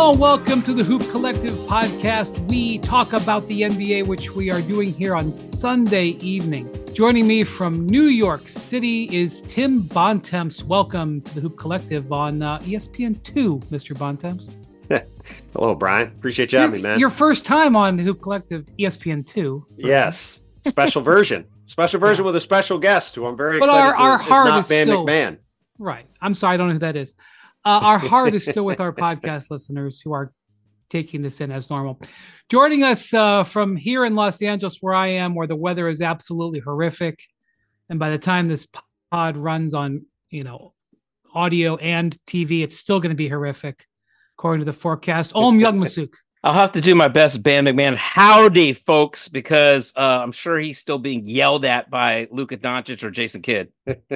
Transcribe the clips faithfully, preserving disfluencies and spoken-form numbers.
Hello and welcome to the Hoop Collective podcast. We talk about the N B A, which we are doing here on Sunday evening. Joining me from New York City is Tim Bontemps. Welcome to the Hoop Collective on uh, E S P N two, Mister Bontemps. Hello, Brian. Appreciate you having me, man. Your first time on the Hoop Collective, E S P N two. Yes, special version. Special version yeah. with a special guest who I'm very but excited our, to. Our heart not is Van still, McMahon. Right. I'm sorry, I don't know who that is. Uh, our heart is still with our podcast listeners who are taking this in as normal. Joining us uh, from here in Los Angeles, where I am, where the weather is absolutely horrific. And by the time this pod runs on, you know, audio and T V, it's still going to be horrific, according to the forecast. Om Youngmisuk. I'll have to do my best, Van McMahon. Howdy, folks, because uh, I'm sure he's still being yelled at by Luka Doncic or Jason Kidd.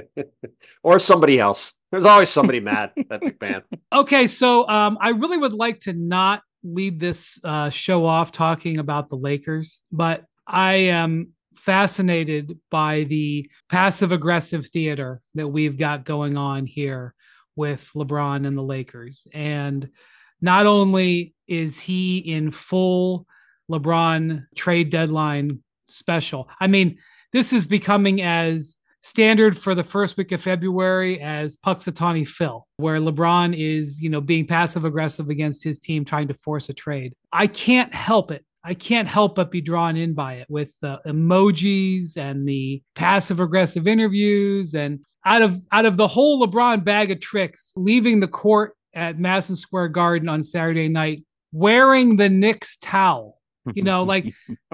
Or somebody else. There's always somebody mad at McMahon. Okay, so um, I really would like to not lead this uh, show off talking about the Lakers, but I am fascinated by the passive-aggressive theater that we've got going on here with LeBron and the Lakers. And not only is he in full LeBron trade deadline special, I mean, this is becoming as standard for the first week of February as Punxsutawney Phil, where LeBron is, you know, being passive aggressive against his team, trying to force a trade. I can't help it. I can't help but be drawn in by it with the emojis and the passive aggressive interviews. And out of, out of the whole LeBron bag of tricks, leaving the court at Madison Square Garden on Saturday night, wearing the Knicks towel, you know, like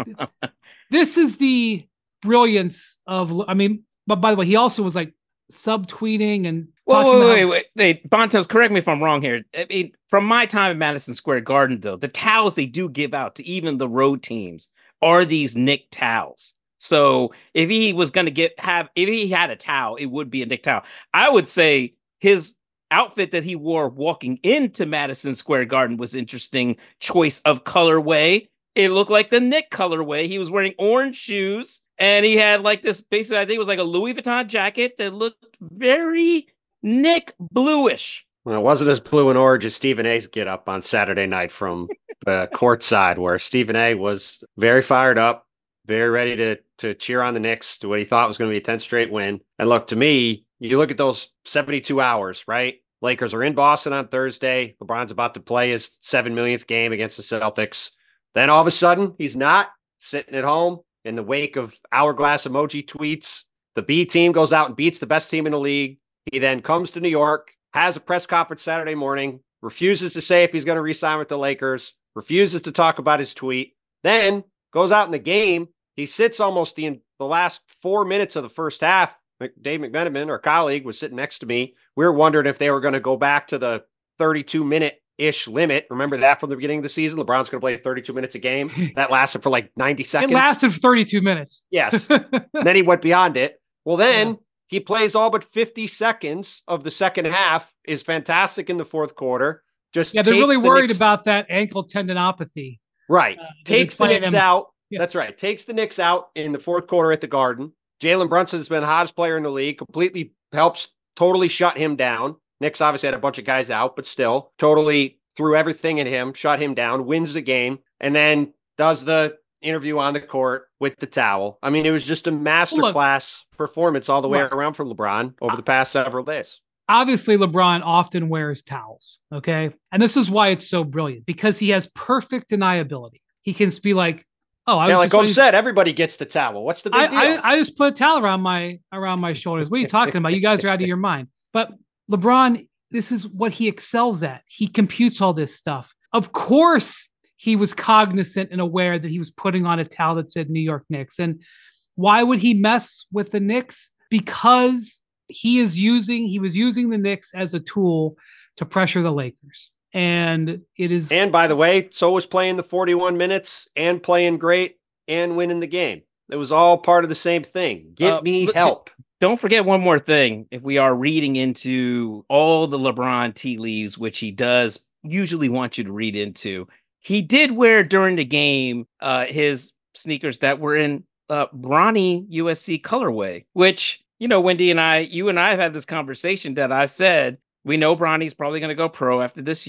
this is the brilliance of, I mean, but by the way, he also was like subtweeting and whoa, talking wait, about. wait, wait, wait, Bontemps, correct me if I'm wrong here. I mean, from my time at Madison Square Garden, though, the towels they do give out to even the road teams are these Knick towels. So if he was going to get have, if he had a towel, it would be a Knick towel. I would say his outfit that he wore walking into Madison Square Garden was interesting choice of colorway. It looked like the Knick colorway. He was wearing orange shoes. And he had like this, basically, I think it was like a Louis Vuitton jacket that looked very Knick bluish. Well, it wasn't as blue and orange as Stephen A's get up on Saturday night from the court side, where Stephen A was very fired up, very ready to to cheer on the Knicks to what he thought was going to be a ten straight win. And look, to me, you look at those seventy-two hours, right? Lakers are in Boston on Thursday. LeBron's about to play his seven millionth game against the Celtics. Then all of a sudden, he's not sitting at home. In the wake of hourglass emoji tweets, the B team goes out and beats the best team in the league. He then comes to New York, has a press conference Saturday morning, refuses to say if he's going to re-sign with the Lakers, refuses to talk about his tweet, then goes out in the game. He sits almost the, the last four minutes of the first half. Dave McMenamin, our colleague, was sitting next to me. We were wondering if they were going to go back to the thirty-two minute ish limit. Remember that from the beginning of the season? LeBron's going to play thirty-two minutes a game. That lasted for like ninety seconds. It lasted for thirty-two minutes. Yes. Then he went beyond it. Well, then yeah. he plays all but fifty seconds of the second half, is fantastic in the fourth quarter. Just yeah, they're really the worried Knicks... about that ankle tendinopathy. Right. Uh, takes the Knicks him. out. Yeah. That's right. Takes the Knicks out in the fourth quarter at the Garden. Jalen Brunson has been the hottest player in the league, completely helps totally shut him down. Knicks obviously had a bunch of guys out, but still totally threw everything at him, shut him down, wins the game, and then does the interview on the court with the towel. I mean, it was just a masterclass well, performance all the way right. around from LeBron over the past several days. Obviously, LeBron often wears towels, okay? And this is why it's so brilliant, because he has perfect deniability. He can be like, oh, I yeah, was like Om said, everybody gets the towel. What's the big I, deal? I, I just put a towel around my around my shoulders. What are you talking about? You guys are out of your mind. But LeBron, this is what he excels at. He computes all this stuff. Of course, he was cognizant and aware that he was putting on a towel that said New York Knicks. And why would he mess with the Knicks? Because he is using, he was using the Knicks as a tool to pressure the Lakers. And it is. And by the way, so was playing the forty-one minutes and playing great and winning the game. It was all part of the same thing. Get uh, me help. Don't forget one more thing. If we are reading into all the LeBron tea leaves, which he does usually want you to read into, he did wear during the game uh, his sneakers that were in uh, Bronny U S C colorway, which, you know, Wendy and I, you and I have had this conversation that I said, we know Bronny's probably going to go pro after this year.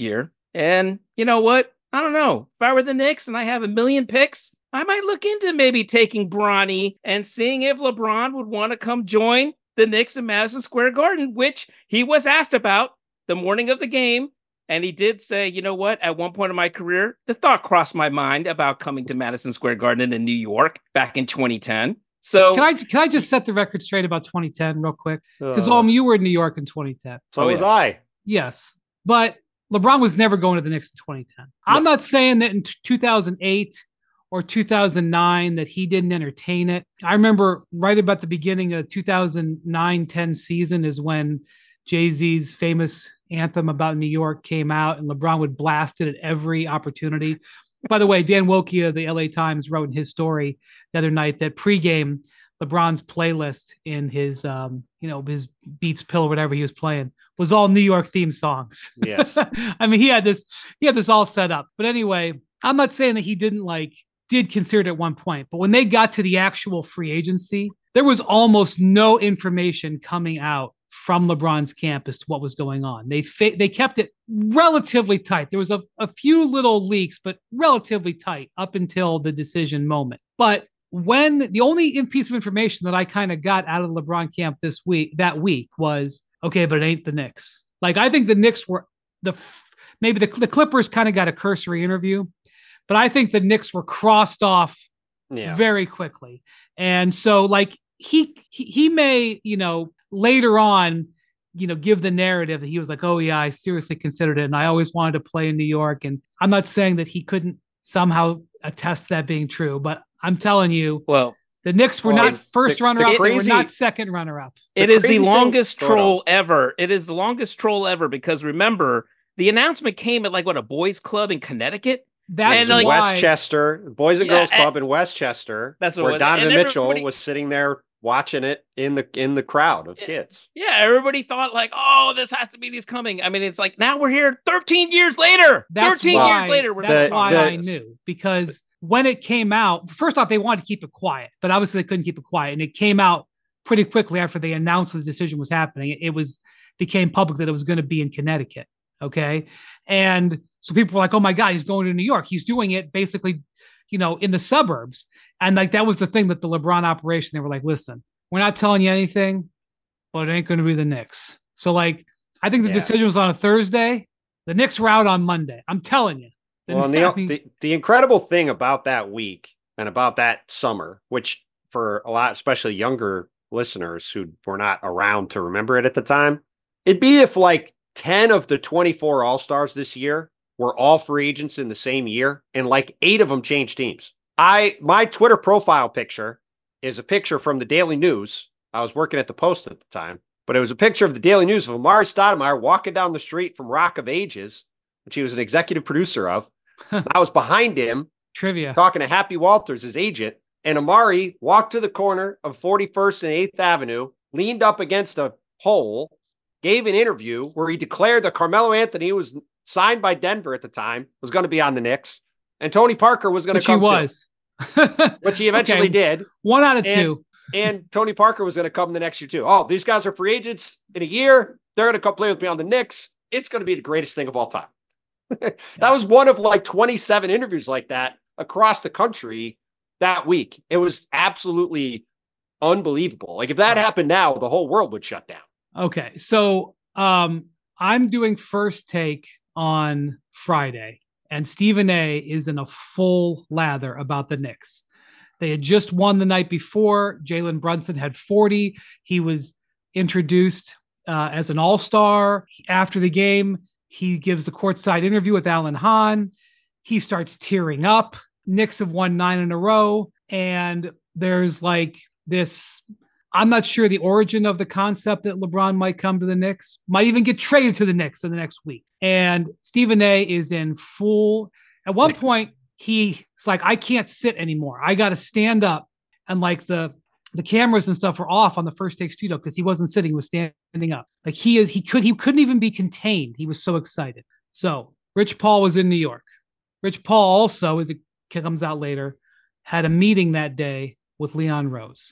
And you know what? I don't know. If I were the Knicks and I have a million picks, I might look into maybe taking Bronny and seeing if LeBron would want to come join the Knicks in Madison Square Garden, which he was asked about the morning of the game. And he did say, you know what? At one point in my career, the thought crossed my mind about coming to Madison Square Garden in New York back in twenty ten. So can I can I just set the record straight about twenty ten real quick? Because uh, um, you were in New York in twenty ten. So oh, was yeah. I. Yes, but LeBron was never going to the Knicks in twenty ten. No. I'm not saying that in two thousand eight or two thousand nine that he didn't entertain it. I remember right about the beginning of two thousand nine ten season is when Jay-Z's famous anthem about New York came out, and LeBron would blast it at every opportunity. By the way, Dan Wilkie of the L A Times wrote in his story the other night that pregame LeBron's playlist in his, um, you know, his Beats Pill, whatever he was playing, was all New York theme songs. Yes. I mean, he had this, he had this all set up. But anyway, I'm not saying that he didn't like, did consider it at one point, but when they got to the actual free agency, there was almost no information coming out from LeBron's camp as to what was going on. They fa- they kept it relatively tight. There was a, a few little leaks, but relatively tight up until the decision moment. But when the only piece of information that I kind of got out of the LeBron camp this week, that week was, okay, but it ain't the Knicks. Like, I think the Knicks were the, maybe the, the Clippers kind of got a cursory interview, but I think the Knicks were crossed off yeah. very quickly. And so like he, he, he may, you know, later on, you know, give the narrative that he was like, oh yeah, I seriously considered it. And I always wanted to play in New York. And I'm not saying that he couldn't somehow attest that being true, but I'm telling you, well, the Knicks were well, not first the, runner the up. crazy, they were not second runner up. It is the longest thing, troll ever. It is the longest troll ever because remember, the announcement came at like what, a boys club in Connecticut? That's in like, Westchester, Boys and yeah, Girls Club and, in Westchester, that's where was. Donovan Mitchell was sitting there watching it in the in the crowd of yeah, kids. Yeah, everybody thought like, oh, this has to be these coming. I mean, it's like now we're here thirteen years later. That's thirteen why, years later. We're that's the, why the, I knew, because when it came out, first off, they wanted to keep it quiet, but obviously they couldn't keep it quiet. And it came out pretty quickly after they announced the decision was happening. It, it was became public that it was going to be in Connecticut. Okay. And so people were like, oh my God, he's going to New York. He's doing it basically, you know, in the suburbs. And like, that was the thing that the LeBron operation, they were like, listen, we're not telling you anything, but it ain't going to be the Knicks. So like, I think the yeah. decision was on a Thursday. The Knicks were out on Monday. I'm telling you. Well, and the, the, the incredible thing about that week and about that summer, which for a lot, especially younger listeners who were not around to remember it at the time, it'd be if like ten of the twenty-four All-Stars this year were all free agents in the same year, and like eight of them changed teams. I my Twitter profile picture is a picture from the Daily News. I was working at the Post at the time, but it was a picture of the Daily News of Amari Stoudemire walking down the street from Rock of Ages, which he was an executive producer of. I was behind him, trivia, talking to Happy Walters, his agent, and Amari walked to the corner of forty-first and eighth Avenue, leaned up against a pole, gave an interview where he declared that Carmelo Anthony was signed by Denver at the time, was going to be on the Knicks, and Tony Parker was going to come. Which he was. Which he eventually okay. did. One out of and, two. And Tony Parker was going to come the next year too. Oh, these guys are free agents in a year. They're going to come play with me on the Knicks. It's going to be the greatest thing of all time. That was one of like twenty-seven interviews like that across the country that week. It was absolutely unbelievable. Like if that happened now, the whole world would shut down. Okay. So um, I'm doing First Take on Friday, and Stephen A is in a full lather about the Knicks. They had just won the night before. Jalen Brunson had forty. He was introduced uh, as an all-star. After the game, he gives the courtside interview with Alan Hahn. He starts tearing up. Knicks have won nine in a row. And there's like this, I'm not sure the origin of the concept that LeBron might come to the Knicks, might even get traded to the Knicks in the next week. And Stephen A is in full, at one point, he's like, I can't sit anymore. I got to stand up. And like the, the cameras and stuff were off on the First Take studio because he wasn't sitting, he was standing up. Like he is, he could, he couldn't even be contained. He was so excited. So Rich Paul was in New York. Rich Paul also, as it comes out later, had a meeting that day with Leon Rose,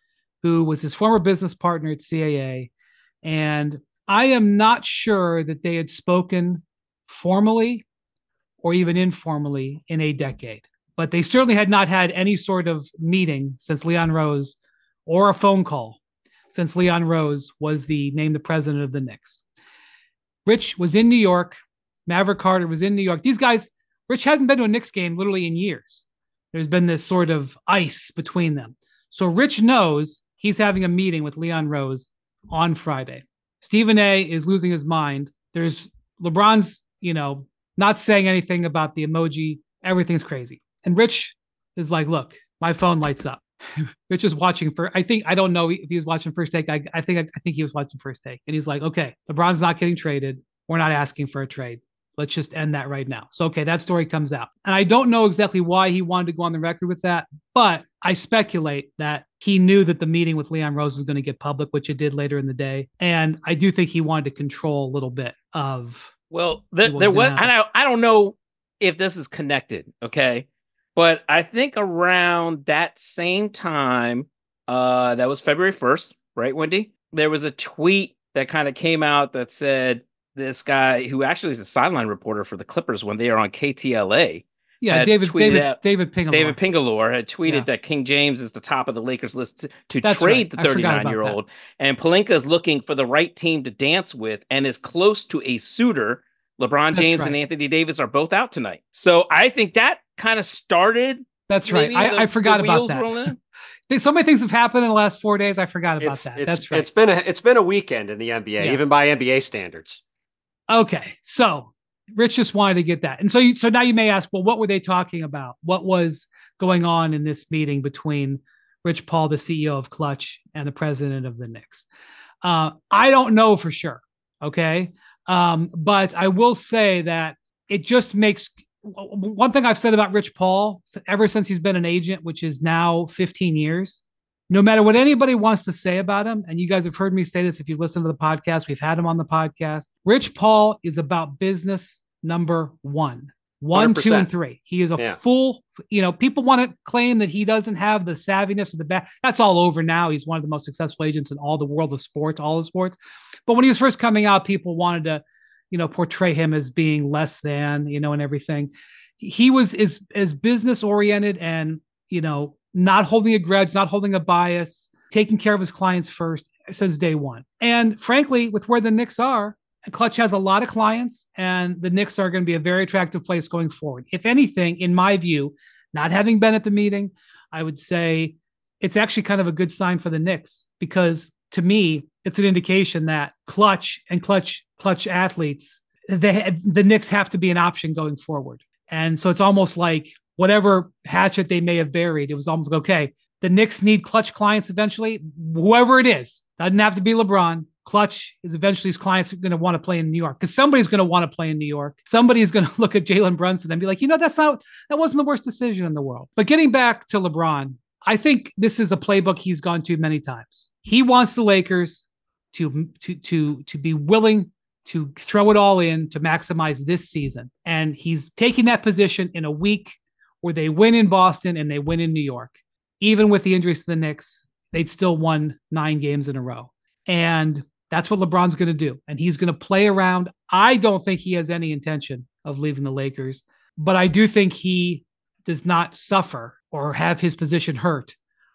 who was his former business partner at C A A. And I am not sure that they had spoken formally, or even informally in a decade. But they certainly had not had any sort of meeting since Leon Rose, or a phone call since Leon Rose was the named the president of the Knicks. Rich was in New York. Maverick Carter was in New York. These guys, Rich hasn't been to a Knicks game literally in years. There's been this sort of ice between them. So Rich knows he's having a meeting with Leon Rose on Friday. Stephen A is losing his mind. There's LeBron's, you know, not saying anything about the emoji. Everything's crazy. And Rich is like, look, my phone lights up. Rich is watching for, I think, I don't know if he was watching First Take. I, I think, I think he was watching First Take. And he's like, okay, LeBron's not getting traded. We're not asking for a trade. Let's just end that right now. So, okay, that story comes out. And I don't know exactly why he wanted to go on the record with that, but I speculate that he knew that the meeting with Leon Rose was going to get public, which it did later in the day. And I do think he wanted to control a little bit of. Well, there, there was, I don't, I don't know if this is connected, okay? But I think around that same time, uh, that was February first, right, Wendy? There was a tweet that kind of came out that said, this guy who actually is a sideline reporter for the Clippers when they are on K T L A. Yeah, David David, out, David Pingalore. David Pingalore had tweeted yeah. that King James is the top of the Lakers list to, to trade right. the thirty-nine-year-old. And Pelinka is looking for the right team to dance with and is close to a suitor. LeBron James right. and Anthony Davis are both out tonight. So I think that kind of started. That's right. I, the, I forgot about that. So many things have happened in the last four days. I forgot about it's, that. It's, That's right. It's been a it's been a weekend in the N B A, yeah. even by N B A standards. Okay, so Rich just wanted to get that. And so you, so now you may ask, well, what were they talking about? What was going on in this meeting between Rich Paul, the C E O of Clutch, and the president of the Knicks? Uh, I don't know for sure, okay? Um, but I will say that it just makes – one thing I've said about Rich Paul ever since he's been an agent, which is now fifteen years, no matter what anybody wants to say about him, and you guys have heard me say this if you've listened to the podcast, we've had him on the podcast, Rich Paul is about business number one. One, one hundred percent. Two, and three. He is a yeah. full, you know, people want to claim that he doesn't have the savviness of the back. That's all over now. He's one of the most successful agents in all the world of sports, all the sports. But when he was first coming out, people wanted to, you know, portray him as being less than, you know, and everything. He was as, as business oriented and, you know, not holding a grudge, not holding a bias, taking care of his clients first since day one. And frankly, with where the Knicks are, Clutch has a lot of clients, and the Knicks are going to be a very attractive place going forward. If anything, in my view, not having been at the meeting, I would say it's actually kind of a good sign for the Knicks, because to me, it's an indication that Clutch and Clutch Clutch athletes, they, the Knicks have to be an option going forward. And so it's almost like whatever hatchet they may have buried, it was almost like, okay, the Knicks need Clutch clients eventually, whoever it is. Doesn't have to be LeBron. Clutch is eventually his clients are going to want to play in New York, because somebody's going to want to play in New York. Somebody is going to look at Jalen Brunson and be like, you know, that's not, that wasn't the worst decision in the world. But getting back to LeBron, I think this is a playbook he's gone to many times. He wants the Lakers to, to, to, to be willing to throw it all in to maximize this season. And he's taking that position in a week where they win in Boston and they win in New York. Even with the injuries to the Knicks, they'd still won nine games in a row. And that's what LeBron's going to do. And he's going to play around. I don't think he has any intention of leaving the Lakers, but I do think he does not suffer or have his position hurt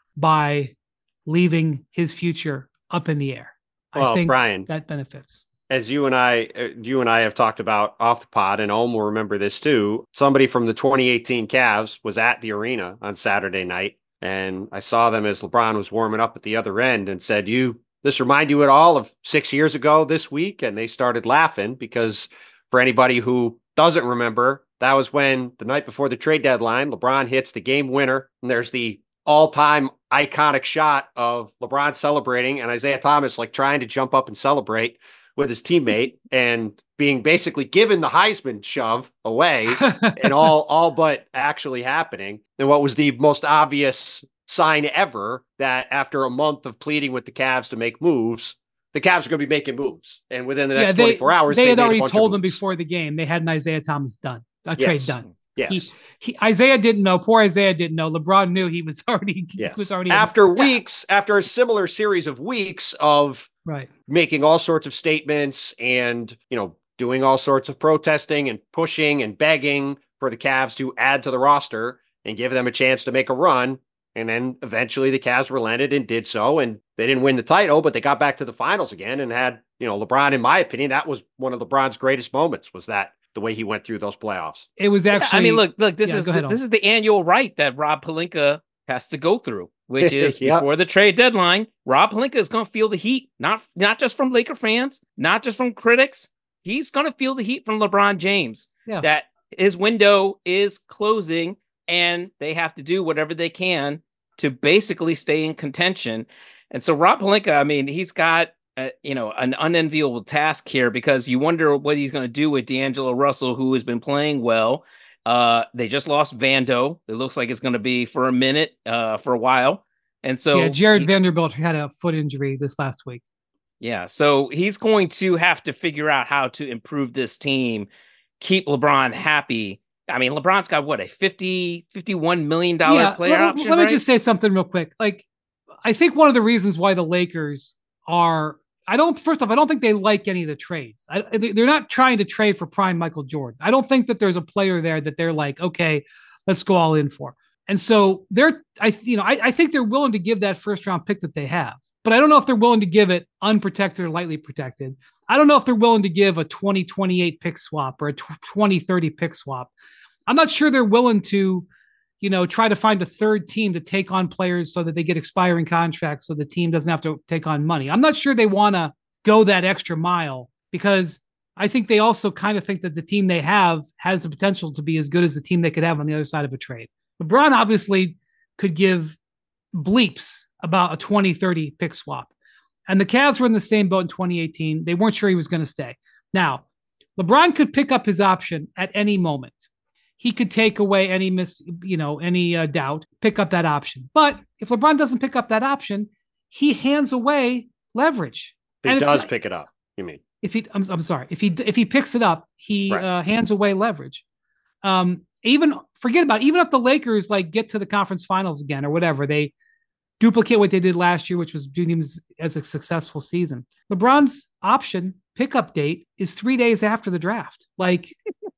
by leaving his future up in the air. Well, I think Brian, that benefits. As you and I, you and I have talked about off the pod, and Ohm will remember this too. Somebody from the twenty eighteen Cavs was at the arena on Saturday night, and I saw them as LeBron was warming up at the other end and said, you, this remind you at all of six years ago this week? And they started laughing, because for anybody who doesn't remember, that was when the night before the trade deadline, LeBron hits the game winner. And there's the all-time iconic shot of LeBron celebrating and Isaiah Thomas like trying to jump up and celebrate with his teammate and being basically given the Heisman shove away and all, all but actually happening. And what was the most obvious sign ever that after a month of pleading with the Cavs to make moves, the Cavs are going to be making moves. And within the next yeah, they, twenty-four hours, they, they had already told them moves. before the game they had an Isaiah Thomas done, a yes. trade done. Yes. He, he, Isaiah didn't know. Poor Isaiah didn't know. LeBron knew he was already. Yes. He was already after in, weeks, yeah. after a similar series of weeks of right. making all sorts of statements and, you know, doing all sorts of protesting and pushing and begging for the Cavs to add to the roster and give them a chance to make a run. And then eventually the Cavs relented and did so. And they didn't win the title, but they got back to the finals again and had, you know, LeBron, in my opinion, that was one of LeBron's greatest moments, was that the way he went through those playoffs. It was actually, yeah, I mean, look, look, this yeah, is, ahead, the, this is the annual rite that Rob Pelinka has to go through, which is yep. before the trade deadline. Rob Pelinka is going to feel the heat, not, not just from Laker fans, not just from critics. He's going to feel the heat from LeBron James yeah. that his window is closing and they have to do whatever they can to basically stay in contention. And so Rob Pelinka, I mean, he's got, uh, you know, an unenviable task here, because you wonder what he's going to do with D'Angelo Russell, who has been playing well. Uh, they just lost Vando. It looks like it's going to be for a minute, uh, for a while. And so yeah, Jared he, Vanderbilt had a foot injury this last week. Yeah. So he's going to have to figure out how to improve this team, keep LeBron happy. I mean, LeBron's got what, a fifty, fifty-one million dollars yeah, player let, option. Let me right? just say something real quick. Like, I think one of the reasons why the Lakers are, I don't, first off, I don't think they like any of the trades. I, they're not trying to trade for prime Michael Jordan. I don't think that there's a player there that they're like, okay, let's go all in for. And so they're, I, you know, I, I think they're willing to give that first round pick that they have, but I don't know if they're willing to give it unprotected or lightly protected. I don't know if they're willing to give a twenty twenty-eight pick swap or a twenty thirty pick swap. I'm not sure they're willing to, you know, try to find a third team to take on players so that they get expiring contracts so the team doesn't have to take on money. I'm not sure they want to go that extra mile, because I think they also kind of think that the team they have has the potential to be as good as the team they could have on the other side of a trade. LeBron obviously could give bleeps about a twenty thirty pick swap. And the Cavs were in the same boat in twenty eighteen. They weren't sure he was going to stay. Now, LeBron could pick up his option at any moment. He could take away any mis, you know, any uh, doubt, pick up that option. But if LeBron doesn't pick up that option, he hands away leverage. He and does not, pick it up. You mean? If he, I'm, I'm sorry, if he if he picks it up, he right. uh, hands away leverage. Um, even forget about it, even if the Lakers like get to the conference finals again or whatever, they duplicate what they did last year, which was doing as, as a successful season. LeBron's option pickup date is three days after the draft. Like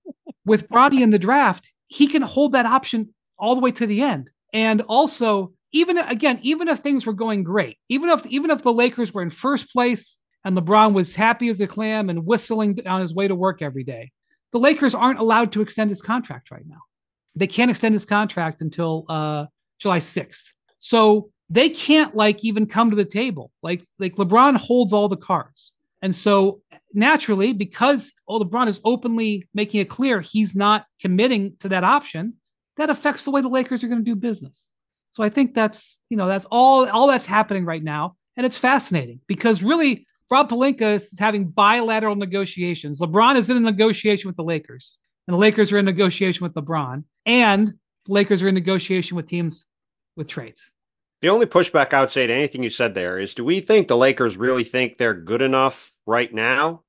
with Bronny in the draft, he can hold that option all the way to the end. And also, even again, even if things were going great, even if even if the Lakers were in first place and LeBron was happy as a clam and whistling on his way to work every day, the Lakers aren't allowed to extend his contract right now. They can't extend his contract until uh, July sixth. So they can't like even come to the table. Like, like LeBron holds all the cards. And so naturally, because oh, LeBron is openly making it clear he's not committing to that option, that affects the way the Lakers are going to do business. So I think that's, you know, that's all, all that's happening right now. And it's fascinating because really Rob Pelinka is having bilateral negotiations. LeBron is in a negotiation with the Lakers, and the Lakers are in negotiation with LeBron, and the Lakers are in negotiation with teams with trades. The only pushback I would say to anything you said there is, do we think the Lakers really think they're good enough right now?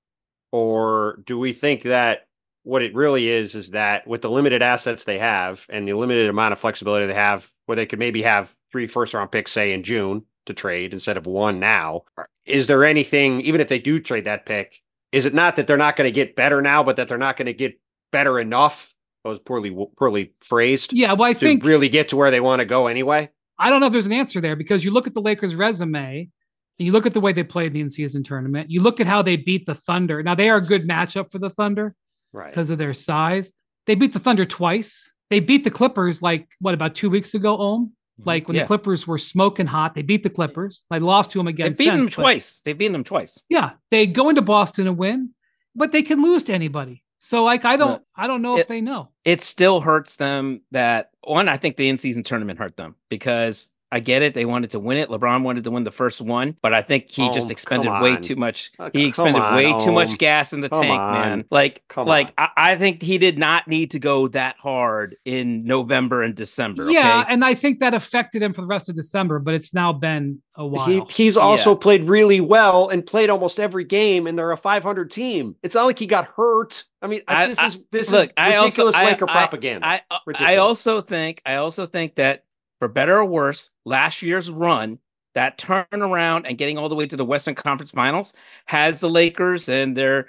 Or do we think that what it really is, is that with the limited assets they have and the limited amount of flexibility they have, where they could maybe have three first round picks, say in June to trade instead of one now, is there anything, even if they do trade that pick, is it not that they're not going to get better now, but that they're not going to get better enough? That was poorly, poorly phrased. Yeah. Well, I to think really get to where they want to go anyway. I don't know if there's an answer there, because you look at the Lakers' resume and you look at the way they played the in-season tournament. You look at how they beat the Thunder. Now, they are a good matchup for the Thunder, right, because of their size. They beat the Thunder twice. They beat the Clippers like, what, about two weeks ago, Ohm? Like when yeah. the Clippers were smoking hot, they beat the Clippers. I lost to them again. They beat since, them twice. They beat them twice. Yeah. They go into Boston and win, but they can lose to anybody. So like, I don't, no, I don't know it, if they know. It still hurts them that one, I think the in-season tournament hurt them because I get it. They wanted to win it. LeBron wanted to win the first one, but I think he oh, just expended way too much. Uh, he expended on, way oh, too much gas in the tank, on. man. Like, come like I, I think he did not need to go that hard in November and December. Yeah, okay? And I think that affected him for the rest of December, but it's now been a while. He, he's also yeah. played really well and played almost every game, and they're a five hundred team. It's not like he got hurt. I mean, I, this is this look, is ridiculous I also, Laker I, propaganda. I, I, I also think I also think that, for better or worse, last year's run, that turnaround and getting all the way to the Western Conference Finals has the Lakers and their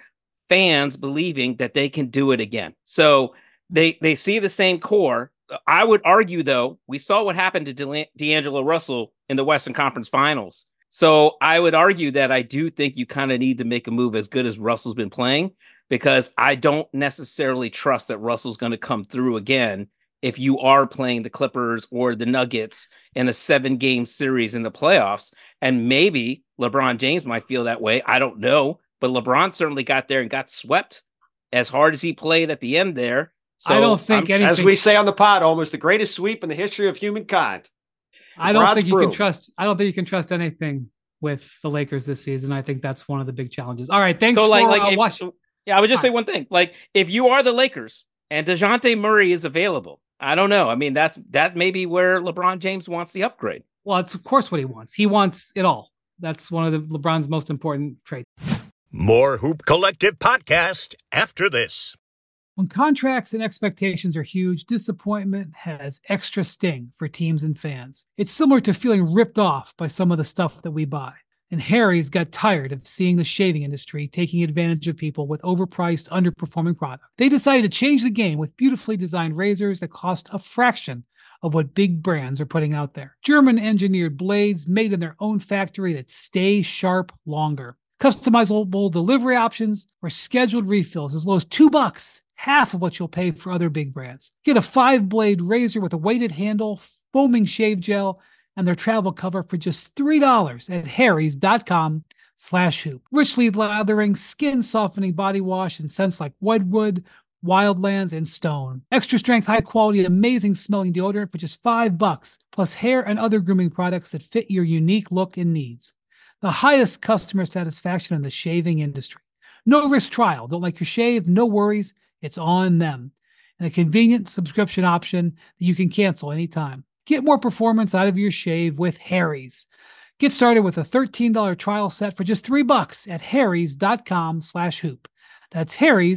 fans believing that they can do it again. So they they see the same core. I would argue, though, we saw what happened to De- D'Angelo Russell in the Western Conference Finals. So I would argue that I do think you kind of need to make a move as good as Russell's been playing, because I don't necessarily trust that Russell's going to come through again if you are playing the Clippers or the Nuggets in a seven-game series in the playoffs. And maybe LeBron James might feel that way. I don't know. But LeBron certainly got there and got swept as hard as he played at the end there. So I don't think anything, as we say on the pod, almost the greatest sweep in the history of humankind. I don't LeBron's think you broom. can trust. I don't think you can trust anything with the Lakers this season. I think that's one of the big challenges. All right, thanks so for like, like uh, if, watching. Yeah, I would just All say one thing. Like, if you are the Lakers and DeJounte Murray is available, I don't know. I mean, that's that may be where LeBron James wants the upgrade. Well, it's of course what he wants. He wants it all. That's one of the LeBron's most important traits. More Hoop Collective podcast after this. When contracts and expectations are huge, disappointment has extra sting for teams and fans. It's similar to feeling ripped off by some of the stuff that we buy. And Harry's got tired of seeing the shaving industry taking advantage of people with overpriced, underperforming product. They decided to change the game with beautifully designed razors that cost a fraction of what big brands are putting out there. German-engineered blades made in their own factory that stay sharp longer. Customizable delivery options or scheduled refills as low as two bucks, half of what you'll pay for other big brands. Get a five-blade razor with a weighted handle, foaming shave gel, and their travel cover for just three dollars at harrys.com slash hoop. Richly lathering, skin-softening body wash and scents like Wedgwood, Wildlands, and Stone. Extra strength, high quality, amazing smelling deodorant for just five bucks, plus hair and other grooming products that fit your unique look and needs. The highest customer satisfaction in the shaving industry. No risk trial. Don't like your shave? No worries. It's on them. And a convenient subscription option that you can cancel anytime. Get more performance out of your shave with Harry's. Get started with a thirteen dollars trial set for just three bucks at harrys.com slash hoop. That's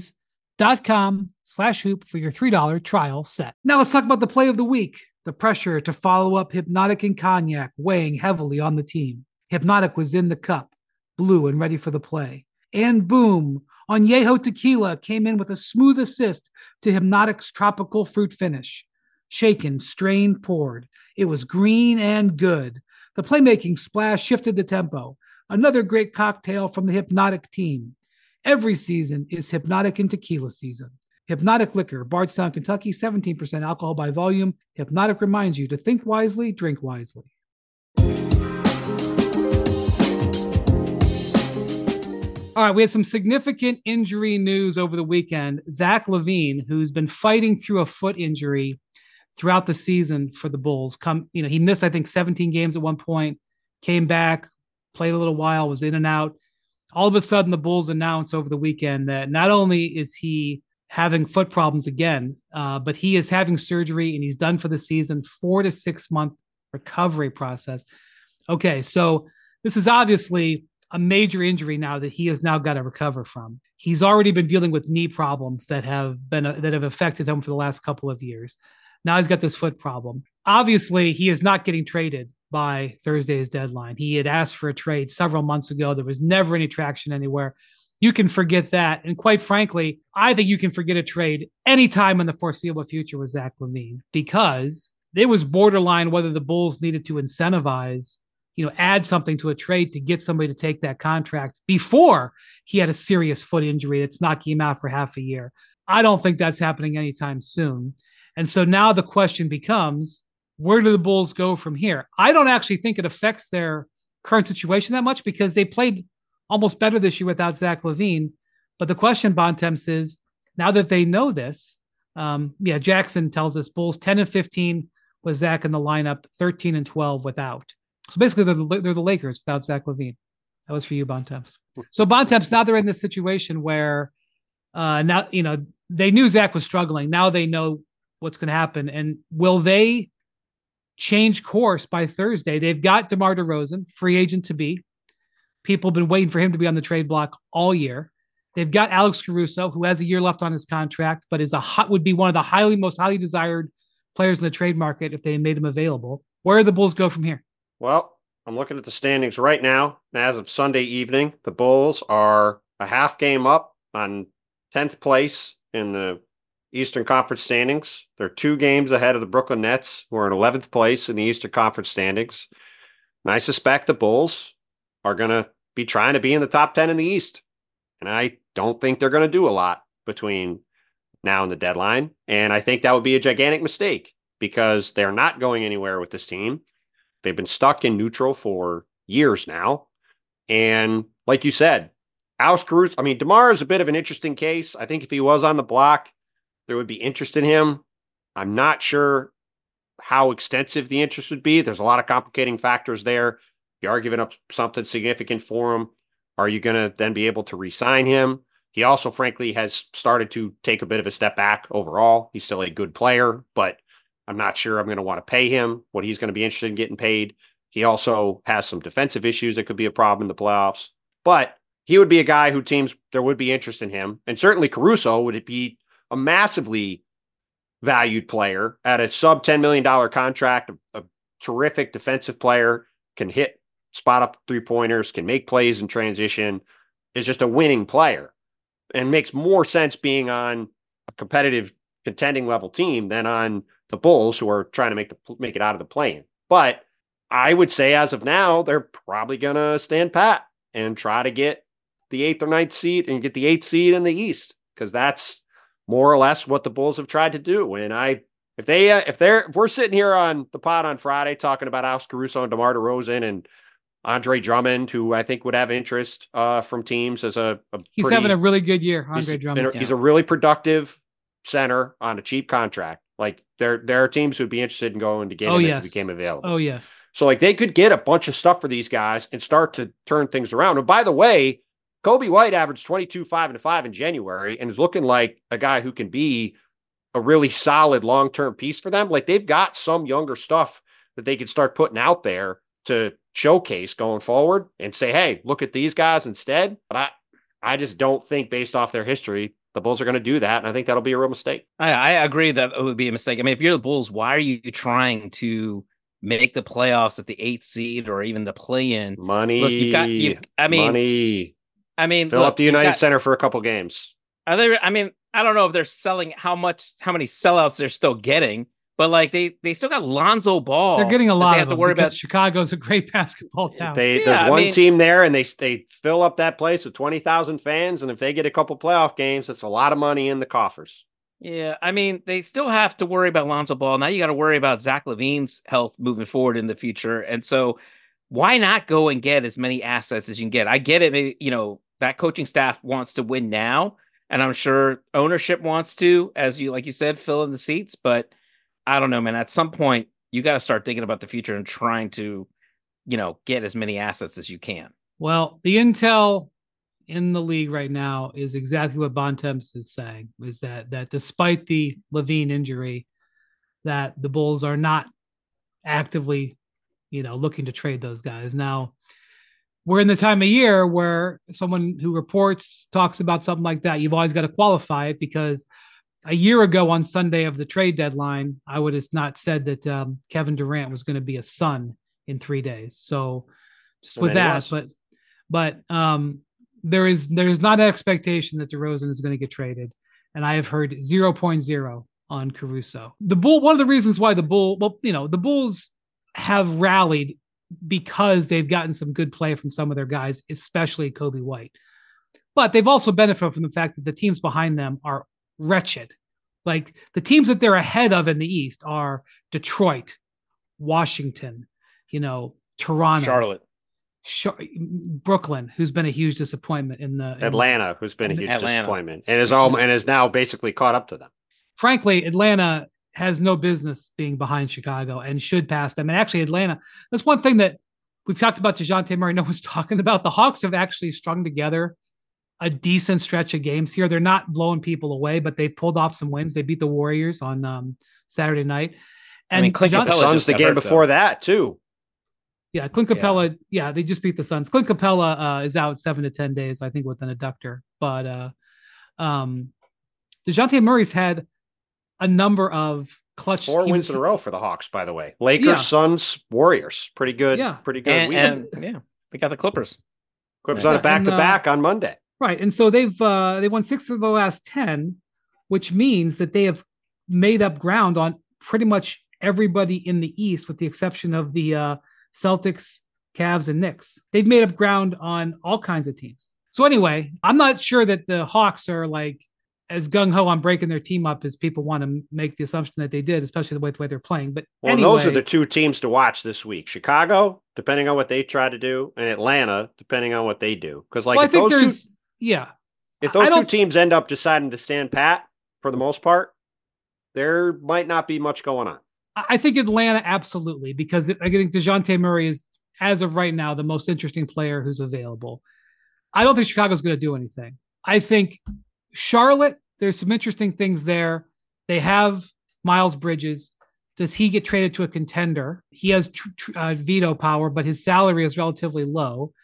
harrys.com slash hoop for your three dollars trial set. Now let's talk about the play of the week. The pressure to follow up Hypnotic and Cognac weighing heavily on the team. Hypnotic was in the cup, blue and ready for the play. And boom, Añejo Tequila came in with a smooth assist to Hypnotic's tropical fruit finish. Shaken, strained, poured. It was green and good. The playmaking splash shifted the tempo. Another great cocktail from the Hypnotic team. Every season is Hypnotic and Tequila season. Hypnotic Liquor, Bardstown, Kentucky, seventeen percent alcohol by volume. Hypnotic reminds you to think wisely, drink wisely. All right, we had some significant injury news over the weekend. Zach LaVine, who's been fighting through a foot injury throughout the season for the Bulls, come, you know, he missed, I think, seventeen games at one point, came back, played a little while, was in and out. All of a sudden, the Bulls announced over the weekend that not only is he having foot problems again, uh, but he is having surgery and he's done for the season, four to six month recovery process. Okay, so this is obviously a major injury now that he has now got to recover from. He's already been dealing with knee problems that have been uh, that have affected him for the last couple of years. Now he's got this foot problem. Obviously, he is not getting traded by Thursday's deadline. He had asked for a trade several months ago. There was never any traction anywhere. You can forget that. And quite frankly, I think you can forget a trade anytime in the foreseeable future with Zach LaVine, because it was borderline whether the Bulls needed to incentivize, you know, add something to a trade to get somebody to take that contract before he had a serious foot injury that's knocking him out for half a year. I don't think that's happening anytime soon. And so now the question becomes, where do the Bulls go from here? I don't actually think it affects their current situation that much because they played almost better this year without Zach LaVine. But the question, Bontemps, is now that they know this, um, yeah, Jackson tells us Bulls ten and fifteen with Zach in the lineup, thirteen and twelve without. So basically, they're the, they're the Lakers without Zach LaVine. That was for you, Bontemps. So Bontemps, now they're in this situation where uh, now, you know, they knew Zach was struggling. Now they know what's going to happen. And will they change course by Thursday? They've got DeMar DeRozan, free agent to be. People have been waiting for him to be on the trade block all year. They've got Alex Caruso, who has a year left on his contract, but is a hot, would be one of the highly, most highly desired players in the trade market if they made him available. Where do the Bulls go from here? Well, I'm looking at the standings right now. And as of Sunday evening, the Bulls are a half game up on tenth place in the Eastern Conference standings. They're two games ahead of the Brooklyn Nets, who are in eleventh place in the Eastern Conference standings. And I suspect the Bulls are going to be trying to be in the top ten in the East. And I don't think they're going to do a lot between now and the deadline. And I think that would be a gigantic mistake because they're not going anywhere with this team. They've been stuck in neutral for years now. And like you said, Alex Caruso, I mean, DeMar is a bit of an interesting case. I think if he was on the block, there would be interest in him. I'm not sure how extensive the interest would be. There's a lot of complicating factors there. You are giving up something significant for him. Are you going to then be able to re-sign him? He also, frankly, has started to take a bit of a step back overall. He's still a good player, but I'm not sure I'm going to want to pay him what he's going to be interested in getting paid. He also has some defensive issues that could be a problem in the playoffs. But he would be a guy who teams, there would be interest in him. And certainly Caruso would be a massively valued player at a sub ten million dollars contract, a, a terrific defensive player, can hit spot up three-pointers, can make plays in transition, is just a winning player. And makes more sense being on a competitive contending level team than on the Bulls, who are trying to make the make it out of the play-in. But I would say as of now, they're probably going to stand pat and try to get the eighth or ninth seed and get the eighth seed in the East, because that's more or less what the Bulls have tried to do. And I, if they, uh, if they're, if we're sitting here on the pod on Friday talking about Alex Caruso and DeMar DeRozan and Andre Drummond, who I think would have interest uh, from teams as a, a he's pretty, having a really good year. Andre he's, Drummond, he's yeah. a really productive center on a cheap contract. Like there, there are teams who'd be interested in going to get oh, him yes. if he became available. Oh yes. So like they could get a bunch of stuff for these guys and start to turn things around. And by the way, Kobe White averaged twenty-two, five and five in January and is looking like a guy who can be a really solid long-term piece for them. Like they've got some younger stuff that they could start putting out there to showcase going forward and say, hey, look at these guys instead. But I, I just don't think based off their history, the Bulls are going to do that. And I think that'll be a real mistake. I, I agree that it would be a mistake. I mean, if you're the Bulls, why are you trying to make the playoffs at the eighth seed or even the play-in? Money. Look, you got, you, I mean, money. I mean, fill look, up the United got, Center for a couple games. Are they? I mean, I don't know if they're selling how much, how many sellouts they're still getting, but like they, they still got Lonzo Ball. They're getting a lot. They have of to worry about. Chicago's a great basketball town. They, yeah, there's I one mean, team there, and they they fill up that place with twenty thousand fans, and if they get a couple playoff games, it's a lot of money in the coffers. Yeah, I mean, they still have to worry about Lonzo Ball. Now you got to worry about Zach LaVine's health moving forward in the future, and so why not go and get as many assets as you can get? I get it, maybe, you know, that coaching staff wants to win now, and I'm sure ownership wants to, as you like you said, fill in the seats. But I don't know, man. At some point, you got to start thinking about the future and trying to, you know, get as many assets as you can. Well, the intel in the league right now is exactly what Bontemps is saying: is that that despite the LaVine injury, that the Bulls are not actively, you know, looking to trade those guys now. We're in the time of year where someone who reports talks about something like that. You've always got to qualify it, because a year ago on Sunday of the trade deadline, I would have not said that um, Kevin Durant was going to be a Sun in three days. So just with that, but, but um, there is, there is not an expectation that DeRozan is going to get traded. And I have heard zero point zero on Caruso. The Bull, one of the reasons why the Bull, well, you know, the Bulls have rallied because they've gotten some good play from some of their guys, especially Kobe White. But they've also benefited from the fact that the teams behind them are wretched. Like the teams that they're ahead of in the East are Detroit, Washington, you know, Toronto, Charlotte, Char- Brooklyn, who's been a huge disappointment in the in Atlanta, who's been a huge Atlanta. disappointment and is all and is now basically caught up to them. Frankly, Atlanta has no business being behind Chicago and should pass them. And actually, Atlanta, that's one thing that we've talked about. DeJounte Murray, no one's talking about. The Hawks have actually strung together a decent stretch of games here. They're not blowing people away, but they've pulled off some wins. They beat the Warriors on um, Saturday night. And I mean, Clint DeJounte, The Suns the game hurt, before though. that too. Yeah, Clint Capella. Yeah. yeah, they just beat the Suns. Clint Capella uh, is out seven to ten days, I think, with an adductor. But uh, um, DeJounte Murray's had a number of clutch Four wins was, in a row for the Hawks, by the way. Lakers, Yeah. Suns, Warriors. Pretty good. Yeah. Pretty good. And, We and yeah, they got the Clippers. Clips Yes. on a back to And, uh, back on Monday. Right. And so they've uh, they won six of the last ten, which means that they have made up ground on pretty much everybody in the East, with the exception of the uh, Celtics, Cavs, and Knicks. They've made up ground on all kinds of teams. So anyway, I'm not sure that the Hawks are like as gung-ho on breaking their team up as people want to make the assumption that they did, especially the way, the way they're playing. But well, anyway, those are the two teams to watch this week. Chicago, depending on what they try to do, and Atlanta, depending on what they do. Because like well, I if think those there's, two, yeah. if those two teams end up deciding to stand pat for the most part, there might not be much going on. I think Atlanta, absolutely, because I think DeJounte Murray is, as of right now, the most interesting player who's available. I don't think Chicago's going to do anything. I think Charlotte, there's some interesting things there. They have Miles Bridges. Does he get traded to a contender? He has tr- tr- uh, veto power, but his salary is relatively low.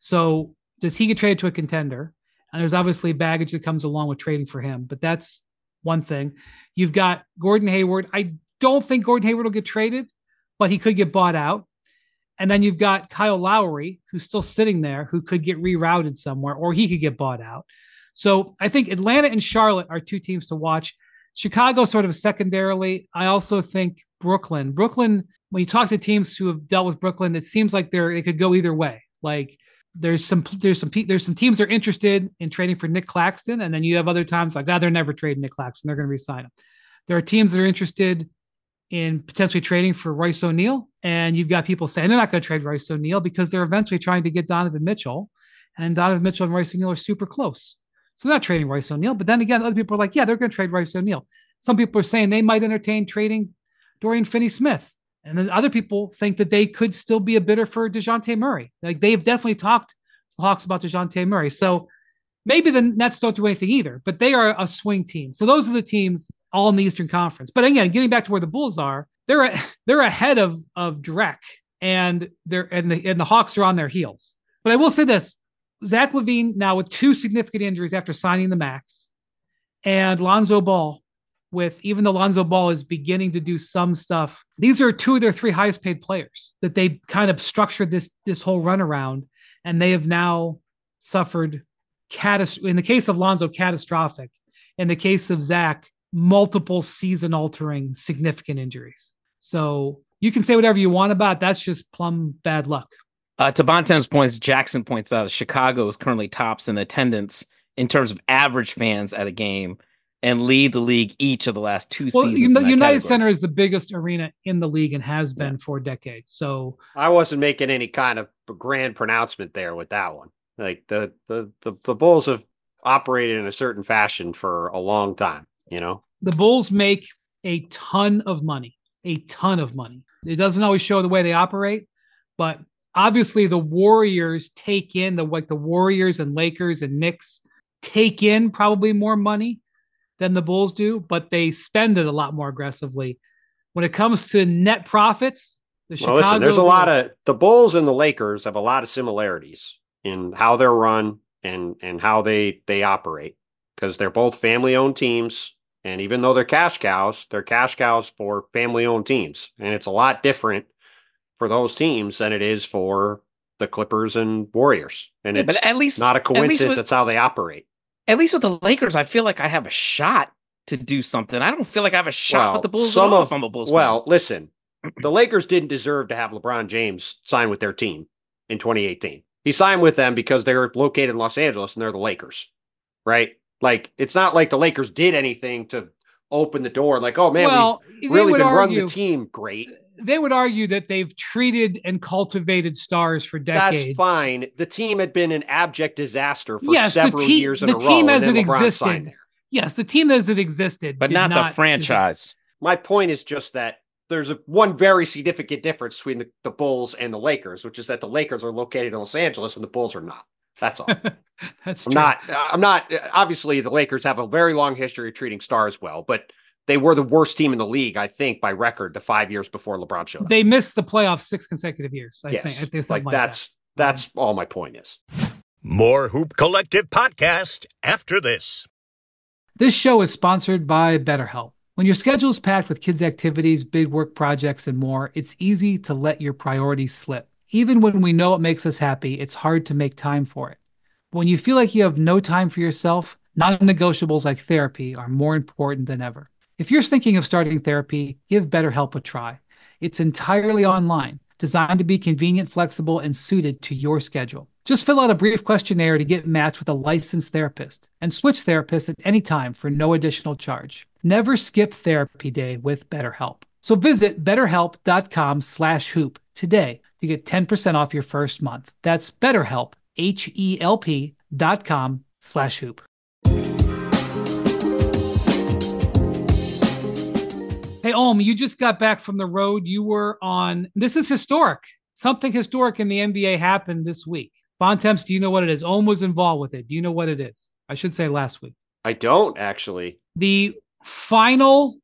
So does he get traded to a contender? And there's obviously baggage that comes along with trading for him, but that's one thing. You've got Gordon Hayward. I don't think Gordon Hayward will get traded, but he could get bought out. And then you've got Kyle Lowry, who's still sitting there, who could get rerouted somewhere, or he could get bought out. So I think Atlanta and Charlotte are two teams to watch. Chicago sort of secondarily. I also think Brooklyn. Brooklyn, when you talk to teams who have dealt with Brooklyn, it seems like they're it could go either way. Like there's some there's some there's some teams that are interested in trading for Nick Claxton, and then you have other times like, ah, they're never trading Nick Claxton. They're going to re-sign him. There are teams that are interested in potentially trading for Royce O'Neal, and you've got people saying they're not going to trade Royce O'Neal because they're eventually trying to get Donovan Mitchell, and Donovan Mitchell and Royce O'Neal are super close. So they're not trading Royce O'Neal. But then again, other people are like, yeah, they're going to trade Royce O'Neal. Some people are saying they might entertain trading Dorian Finney-Smith. And then other people think that they could still be a bidder for DeJounte Murray. Like they've definitely talked to the Hawks about DeJounte Murray. So maybe the Nets don't do anything either, but they are a swing team. So those are the teams all in the Eastern Conference. But again, getting back to where the Bulls are, they're they're ahead of of Drek, and they're and the and the Hawks are on their heels. But I will say this: Zach LaVine now with two significant injuries after signing the max, and Lonzo Ball with even though Lonzo Ball is beginning to do some stuff. These are two of their three highest paid players that they kind of structured this this whole runaround, and they have now suffered catas- in the case of Lonzo, catastrophic. In the case of Zach, multiple season altering significant injuries. So you can say whatever you want about it. That's just plumb bad luck. Uh, to Bontemps' points, Jackson points out Chicago is currently tops in attendance in terms of average fans at a game and lead the league each of the last two well, seasons. The United category. Center is the biggest arena in the league and has been yeah. for decades. So I wasn't making any kind of grand pronouncement there with that one. Like the the the, the Bulls have operated in a certain fashion for a long time, you know? The Bulls make a ton of money, a ton of money. It doesn't always show the way they operate, but obviously the Warriors take in the, like the Warriors and Lakers and Knicks take in probably more money than the Bulls do, but they spend it a lot more aggressively. When it comes to net profits, the well, Chicago listen, there's a lot of the Bulls and the Lakers have a lot of similarities in how they're run and, and how they, they operate, because they're both family owned teams. And even though they're cash cows, they're cash cows for family-owned teams. And it's a lot different for those teams than it is for the Clippers and Warriors. And yeah, it's but at least, not a coincidence. With, that's how they operate. At least with the Lakers, I feel like I have a shot to do something. I don't feel like I have a shot well, with the Bulls some at all of, if I'm a Bulls Well, fan. listen, the Lakers didn't deserve to have LeBron James sign with their team in twenty eighteen. He signed with them because they're located in Los Angeles and they're the Lakers, right? Like, it's not like the Lakers did anything to open the door like, oh man, well, we've really been argue, run the team great. They would argue that they've treated and cultivated stars for decades. That's fine. The team had been an abject disaster for yes, several te- years in the a row. team as and it then LeBron existed. Yes, the team as it existed. But not, not the franchise. My point is just that there's a, one very significant difference between the, the Bulls and the Lakers, which is that the Lakers are located in Los Angeles and the Bulls are not. That's all. That's I'm true. not, I'm not, obviously the Lakers have a very long history of treating stars well, but they were the worst team in the league, I think, by record, the five years before LeBron showed up. They missed the playoffs six consecutive years. I yes. think. I think like, like that's, that. that's um, all my point is. More Hoop Collective podcast after this. This show is sponsored by BetterHelp. When your schedule is packed with kids' activities, big work projects, and more, it's easy to let your priorities slip. Even when we know it makes us happy, it's hard to make time for it. When you feel like you have no time for yourself, non-negotiables like therapy are more important than ever. If you're thinking of starting therapy, give BetterHelp a try. It's entirely online, designed to be convenient, flexible, and suited to your schedule. Just fill out a brief questionnaire to get matched with a licensed therapist and switch therapists at any time for no additional charge. Never skip therapy day with BetterHelp. So visit betterhelp.com slash hoop today to get ten percent off your first month. That's BetterHelp, H-E-L-P dot com slash hoop. Hey, Ohm, you just got back from the road. You were on, this is historic. Something historic in the N B A happened this week. Bontemps, do you know what it is? Ohm was involved with it. Do you know what it is? I should say last week. I don't, actually. The final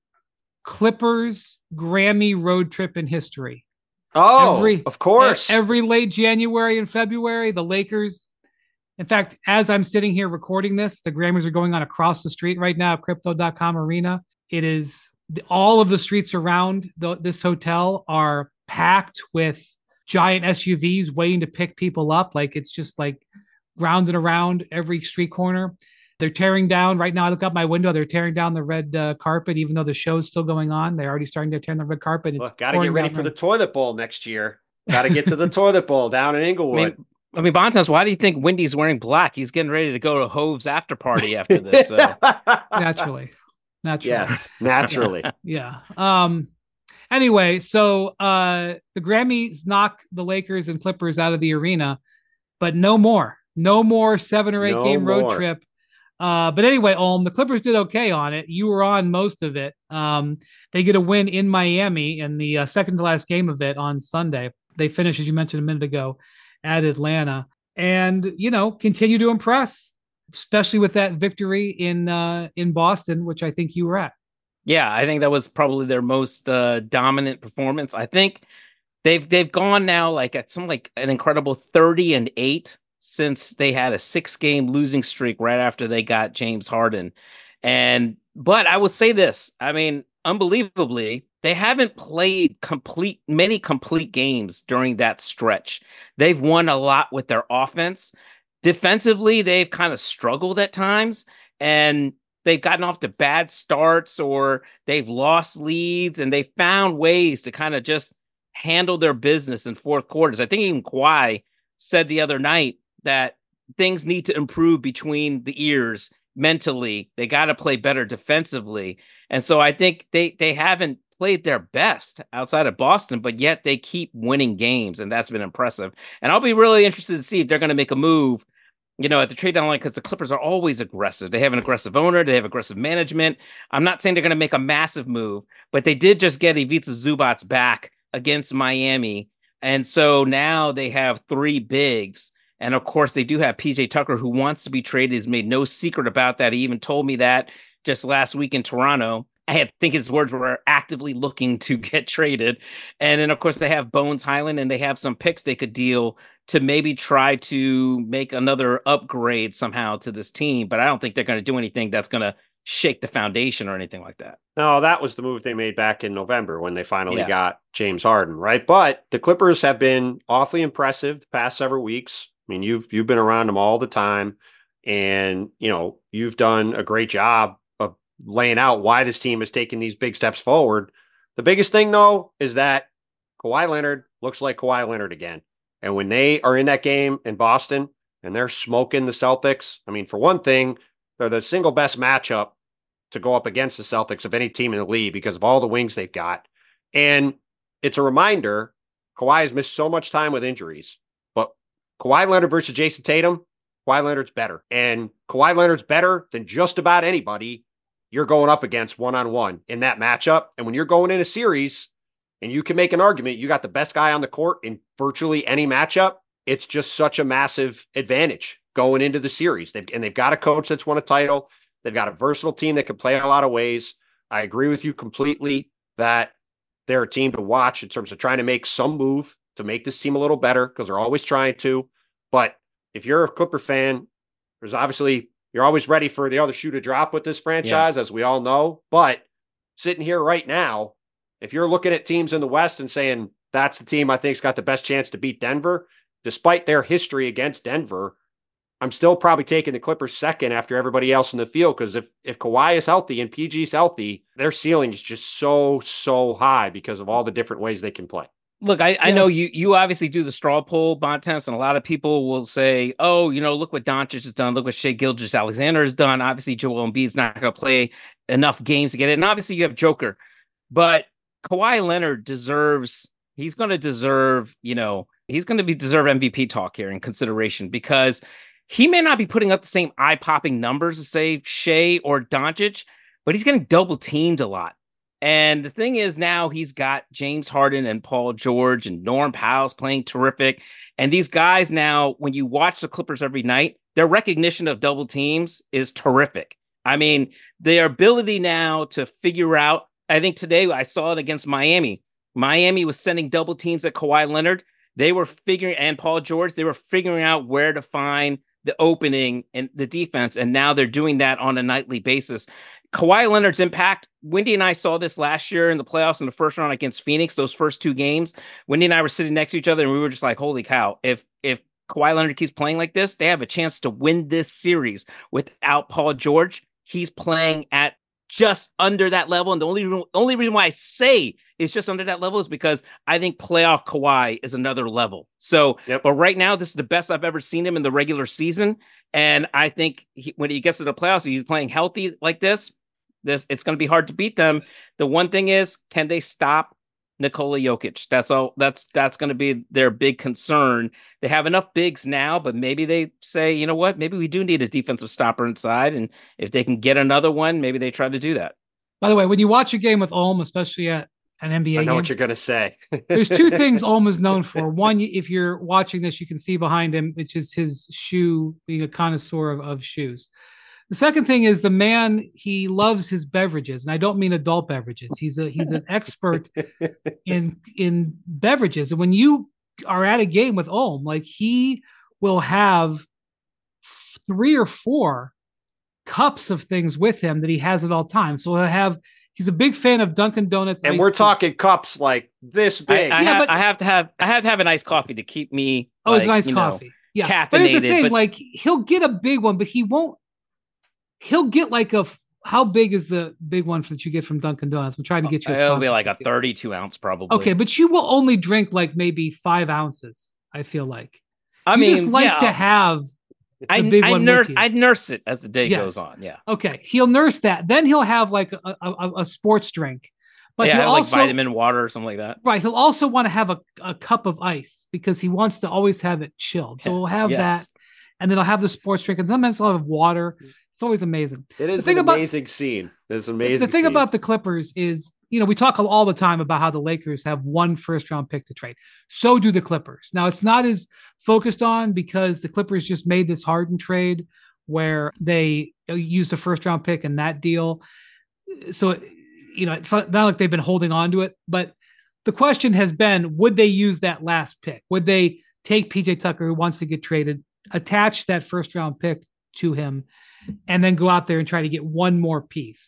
Clippers Grammy road trip in history. Oh, every, of course. Every late January and February, the Lakers. In fact, as I'm sitting here recording this, the Grammys are going on across the street right now, crypto dot com arena. It is all of the streets around the, this hotel are packed with giant S U Vs waiting to pick people up. Like it's just like rounded around every street corner. They're tearing down right now. I look out my window. They're tearing down the red uh, carpet, even though the show's still going on. They're already starting to tear the red carpet. It's got to get ready for rain. the toilet bowl next year. Got to get to the toilet bowl down in Inglewood. I mean, I mean, Bontemps, why do you think Wendy's wearing black? He's getting ready to go to Hove's after party after this. So. Naturally. Naturally. Yes, naturally. Yeah. Um. Anyway, so uh, the Grammys knock the Lakers and Clippers out of the arena, but no more. No more seven or eight no game road more. trip. Uh, but anyway, Olm, the Clippers did okay on it. You were on most of it. Um, they get a win in Miami in the uh, second to last game of it on Sunday. They finish, as you mentioned a minute ago, at Atlanta. And, you know, continue to impress, especially with that victory in uh, in Boston, which I think you were at. Yeah, I think that was probably their most uh, dominant performance. I think they've they've gone now like at some like an incredible thirty and eight since they had a six game losing streak right after they got James Harden. And but I will say this, I mean, unbelievably, they haven't played complete many complete games during that stretch. They've won a lot with their offense. Defensively, they've kind of struggled at times, and they've gotten off to bad starts or they've lost leads, and they've found ways to kind of just handle their business in fourth quarters. I think even Kawhi said the other night that things need to improve between the ears mentally. They got to play better defensively. And so I think they, they haven't played their best outside of Boston, but yet they keep winning games, and that's been impressive. And I'll be really interested to see if they're going to make a move, you know, at the trade deadline, because the Clippers are always aggressive. They have an aggressive owner. They have aggressive management. I'm not saying they're going to make a massive move, but they did just get Ivica Zubac back against Miami. And so now they have three bigs. And of course, they do have P J Tucker, who wants to be traded. He's made no secret about that. He even told me that just last week in Toronto. I think his words were actively looking to get traded. And then, of course, they have Bones Highland, and they have some picks they could deal to maybe try to make another upgrade somehow to this team. But I don't think they're going to do anything that's going to shake the foundation or anything like that. No, that was the move they made back in November when they finally Yeah. got James Harden, right? But the Clippers have been awfully impressive the past several weeks. I mean, you've you've been around them all the time, and you know you've done a great job of laying out why this team is taking these big steps forward. The biggest thing, though, is that Kawhi Leonard looks like Kawhi Leonard again. And when they are in that game in Boston and they're smoking the Celtics, I mean, for one thing, they're the single best matchup to go up against the Celtics of any team in the league because of all the wings they've got. And it's a reminder, Kawhi has missed so much time with injuries, but Kawhi Leonard versus Jason Tatum, Kawhi Leonard's better. And Kawhi Leonard's better than just about anybody you're going up against one-on-one in that matchup. And when you're going in a series and you can make an argument, you got the best guy on the court in virtually any matchup, it's just such a massive advantage going into the series. They've, and they've got a coach that's won a title. They've got a versatile team that can play in a lot of ways. I agree with you completely that they're a team to watch in terms of trying to make some move to make this team a little better because they're always trying to. But if you're a Clipper fan, there's obviously, you're always ready for the other shoe to drop with this franchise, yeah. as we all know. But sitting here right now, if you're looking at teams in the West and saying that's the team I think's got the best chance to beat Denver, despite their history against Denver, I'm still probably taking the Clippers second after everybody else in the field, because if if Kawhi is healthy and P G's healthy, their ceiling is just so, so high because of all the different ways they can play. Look, I, I Yes. know you you obviously do the straw poll, Bontemps, and a lot of people will say, oh, you know, look what Doncic has done. Look what Shea Gilgeous-Alexander has done. Obviously, Joel Embiid's not going to play enough games to get it. And obviously, you have Joker. But Kawhi Leonard deserves, he's going to deserve, you know, he's going to be deserve M V P talk here in consideration, because he may not be putting up the same eye-popping numbers as, say, Shea or Doncic, but he's getting double teamed a lot. And the thing is, now he's got James Harden and Paul George and Norm Powell's playing terrific. And these guys now, when you watch the Clippers every night, their recognition of double teams is terrific. I mean, their ability now to figure out, I think today I saw it against Miami. Miami was sending double teams at Kawhi Leonard. They were figuring, and Paul George, they were figuring out where to find the opening and the defense. And now they're doing that on a nightly basis. Kawhi Leonard's impact, Wendy and I saw this last year in the playoffs in the first round against Phoenix, those first two games. Wendy and I were sitting next to each other and we were just like, holy cow, if if Kawhi Leonard keeps playing like this, they have a chance to win this series without Paul George. He's playing at just under that level. And the only, only reason why I say it's just under that level is because I think playoff Kawhi is another level. So, Yep. but right now, this is the best I've ever seen him in the regular season. And I think he, when he gets to the playoffs, he's playing healthy like this. This it's going to be hard to beat them. The one thing is, can they stop Nikola Jokic? That's all. That's that's going to be their big concern. They have enough bigs now, but maybe they say, you know what? Maybe we do need a defensive stopper inside, and if they can get another one, maybe they try to do that. By the way, when you watch a game with Ulm, especially at an N B A I know game, what you're going to say. there's two things Ulm is known for. One, if you're watching this, you can see behind him, which is his shoe, being a connoisseur of, of shoes. The second thing is the man, he loves his beverages. And I don't mean adult beverages. He's a he's an expert in in beverages. And when you are at a game with Ulm, like he will have three or four cups of things with him that he has at all times. So he'll have, he's a big fan of Dunkin' Donuts. And we're tea. talking cups like this big. I, I, Yeah, have, but- I have to have I have to have an iced coffee to keep me. Oh, like, it's nice you know, coffee. Yeah. caffeinated. But here's the thing, but- like he'll get a big one, but he won't, he'll get like a, how big is the big one that you get from Dunkin' Donuts? I'm trying to get you a It'll be sponsorship like a here. thirty-two ounce probably. Okay, but you will only drink like maybe five ounces, I feel like. I you mean, just like yeah, to have the I, big I, one nurse, with you. I nurse it as the day Yes. goes on. Yeah. Okay, he'll nurse that. Then he'll have like a, a, a sports drink. But yeah, he'll I like also, vitamin water or something like that. right, he'll also want to have a, a cup of ice because he wants to always have it chilled. So Yes, we'll have yes. that. And then I'll have the sports drink. And sometimes I'll have water. It's always amazing. It is thing an about- amazing scene. It's an amazing The thing scene. about the Clippers is, you know, we talk all the time about how the Lakers have one first round pick to trade. So do the Clippers. Now, it's not as focused on because the Clippers just made this Harden trade where they used a first round pick in that deal. So, you know, it's not not like they've been holding on to it. But the question has been, would they use that last pick? Would they take P J Tucker, who wants to get traded, attach that first round pick to him, and then go out there and try to get one more piece?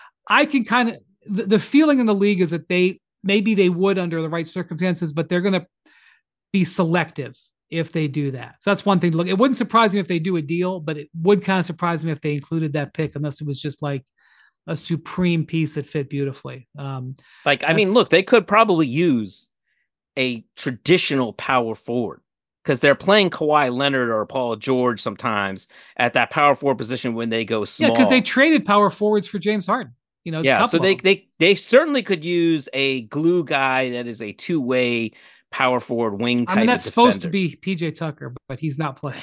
I can kind of, the, the feeling in the league is that they, maybe they would under the right circumstances, but they're going to be selective if they do that. So that's one thing to look. It wouldn't surprise me if they do a deal, but it would kind of surprise me if they included that pick, unless it was just like a supreme piece that fit beautifully. Um, Like, I mean, That's- look, they could probably use a traditional power forward because they're playing Kawhi Leonard or Paul George sometimes at that power forward position when they go yeah, small. because they traded power forwards for James Harden. You know, a yeah, couple so of they them. they they certainly could use a glue guy that is a two way power forward wing type. I mean, that's of supposed to defender. be P J Tucker, but he's not playing.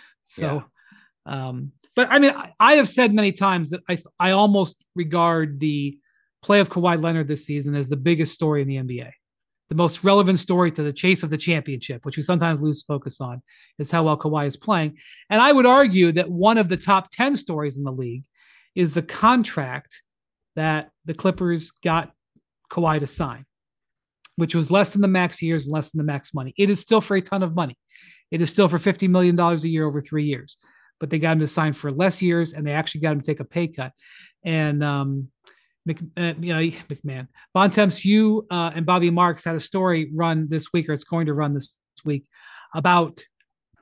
So, um, but I mean, I, I have said many times that I I almost regard the play of Kawhi Leonard this season as the biggest story in the N B A. The most relevant story to the chase of the championship, which we sometimes lose focus on, is how well Kawhi is playing. And I would argue that one of the top ten stories in the league is the contract that the Clippers got Kawhi to sign, which was less than the max years and less than the max money. It is still for a ton of money. It is still for fifty million dollars a year over three years, but they got him to sign for less years and they actually got him to take a pay cut. And, um, Mc, uh, you know, McMahon, Bontemps, you uh, and Bobby Marks had a story run this week, or it's going to run this week, about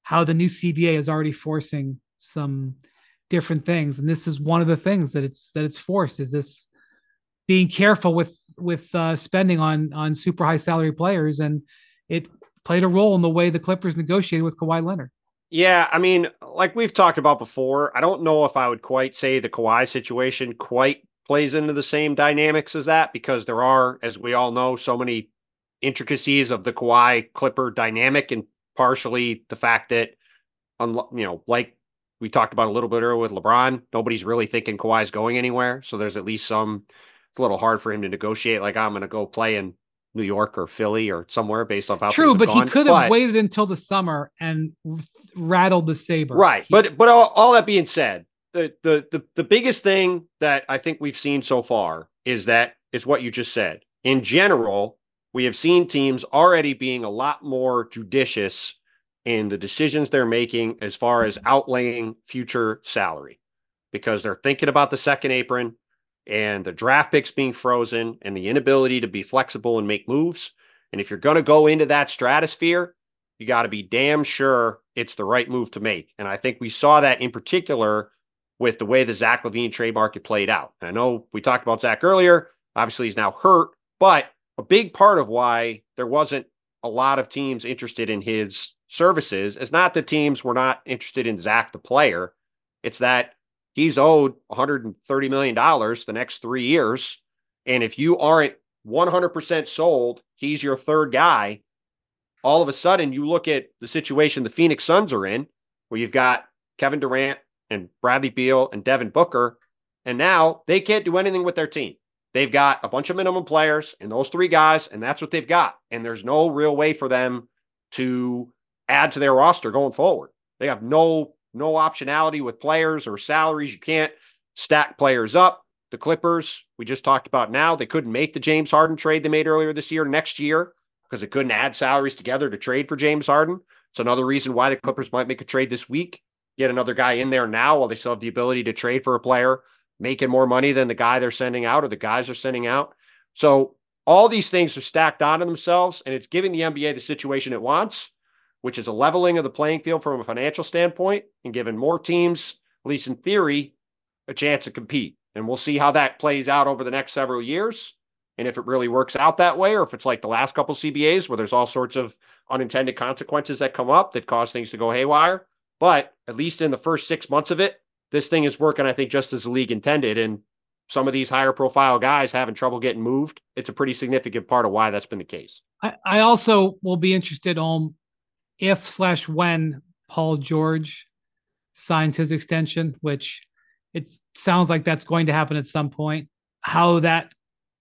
how the new C B A is already forcing some different things. And this is one of the things that it's, that it's forced is this being careful with, with uh, spending on, on super high salary players. And it played a role in the way the Clippers negotiated with Kawhi Leonard. Yeah, I mean, like we've talked about before, I don't know if I would quite say the Kawhi situation quite plays into the same dynamics as that, because there are, as we all know, so many intricacies of the Kawhi Clipper dynamic, and partially the fact that, you know, like we talked about a little bit earlier with LeBron, nobody's really thinking Kawhi's going anywhere. So there's at least some, it's a little hard for him to negotiate. Like, I'm going to go play in New York or Philly or somewhere based off how true, but gone. he could have but, waited until the summer and rattled the saber. Right. He, but, but all, all that being said, the, the, the, the biggest thing that I think we've seen so far is that is what you just said. In general, we have seen teams already being a lot more judicious in the decisions they're making as far as outlaying future salary, because they're thinking about the second apron and the draft picks being frozen and the inability to be flexible and make moves. And if you're going to go into that stratosphere, you got to be damn sure it's the right move to make. And I think we saw that in particular with the way the Zach LaVine trade market played out. And I know we talked about Zach earlier. Obviously, he's now hurt, but a big part of why there wasn't a lot of teams interested in his services is not that teams were not interested in Zach the player. It's that he's owed one hundred thirty million dollars the next three years. And if you aren't one hundred percent sold, he's your third guy. All of a sudden, you look at the situation the Phoenix Suns are in, where you've got Kevin Durant and Bradley Beal and Devin Booker, and now they can't do anything with their team. They've got a bunch of minimum players and those three guys, and that's what they've got. And there's no real way for them to add to their roster going forward. They have no no optionality with players or salaries. You can't stack players up. The Clippers, we just talked about now, they couldn't make the James Harden trade they made earlier this year next year because they couldn't add salaries together to trade for James Harden. It's another reason why the Clippers might make a trade this week, get another guy in there now while they still have the ability to trade for a player making more money than the guy they're sending out or the guys are sending out. So all these things are stacked onto themselves, and it's giving the N B A the situation it wants, which is a leveling of the playing field from a financial standpoint and giving more teams, at least in theory, a chance to compete. And we'll see how that plays out over the next several years. And if it really works out that way, or if it's like the last couple of C B As where there's all sorts of unintended consequences that come up that cause things to go haywire. But at least in the first six months of it, this thing is working, I think, just as the league intended. And some of these higher profile guys having trouble getting moved, it's a pretty significant part of why that's been the case. I, I also will be interested on if slash when Paul George signs his extension, which it sounds like that's going to happen at some point, how that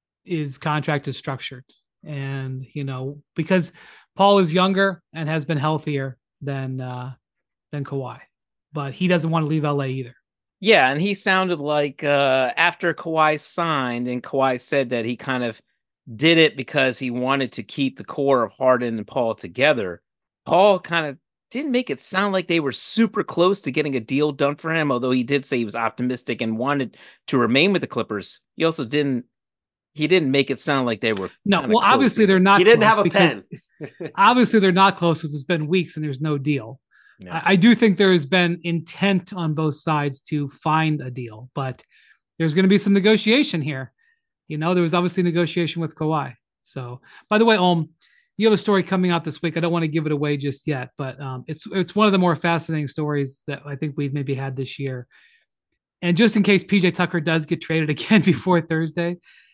is contract is structured. And, you know, because Paul is younger and has been healthier than, uh, than Kawhi, but he doesn't want to leave L A either. Yeah, and he sounded like uh, after Kawhi signed, and Kawhi said that he kind of did it because he wanted to keep the core of Harden and Paul together. Paul kind of didn't make it sound like they were super close to getting a deal done for him, although he did say he was optimistic and wanted to remain with the Clippers. He also didn't, he didn't make it sound like they were. No, well, obviously they're not. He didn't have a pen. Obviously they're not close because it's been weeks and there's no deal. No. I, I do think there has been intent on both sides to find a deal, but there's going to be some negotiation here. You know, there was obviously negotiation with Kawhi. So, by the way, Om, you have a story coming out this week. I don't want to give it away just yet, but um, it's it's one of the more fascinating stories that I think we've maybe had this year. And just in case P J Tucker does get traded again before Thursday,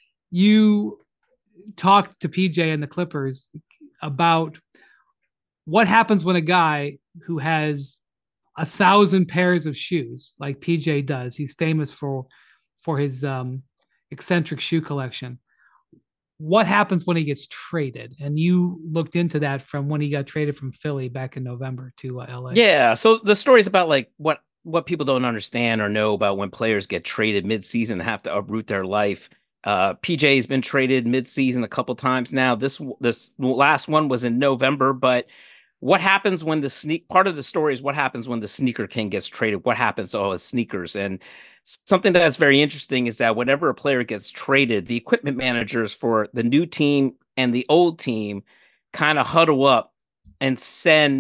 you talked to P J and the Clippers about what happens when a guy who has a thousand pairs of shoes, like P J does, he's famous for for his um, eccentric shoe collection. What happens when he gets traded? And you looked into that from when he got traded from Philly back in November to uh, L A. Yeah. So the story is about like what, what people don't understand or know about when players get traded mid-season and have to uproot their life. Uh, P J has been traded mid-season a couple times now. This, this last one was in November, but what happens when the sneak part of the story is what happens when the sneaker king gets traded? What happens to all his sneakers? And something that's very interesting is that whenever a player gets traded, the equipment managers for the new team and the old team kind of huddle up and send